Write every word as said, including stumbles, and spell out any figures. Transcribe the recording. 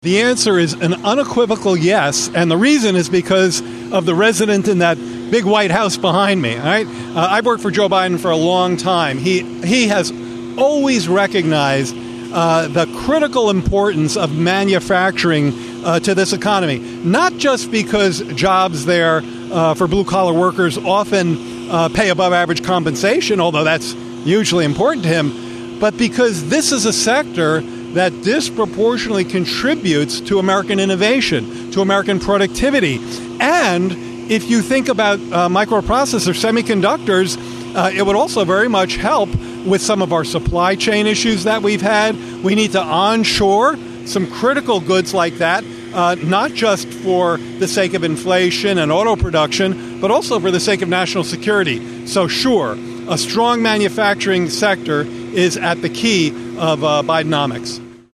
The answer is an unequivocal yes, and the reason is because of the resident in that big White House behind me. All right, uh, I've worked for Joe Biden for a long time. He he has always recognized uh, the critical importance of manufacturing uh, to this economy, not just because jobs there uh, for blue-collar workers often uh, pay above average compensation, although that's hugely important to him, but because this is a sector that disproportionately contributes to American innovation, to American productivity. And if you think about uh, microprocessors, semiconductors, uh, it would also very much help with some of our supply chain issues that we've had. We need to onshore some critical goods like that, uh, not just for the sake of inflation and auto production, but also for the sake of national security. So sure, a strong manufacturing sector is at the key of uh, Bidenomics.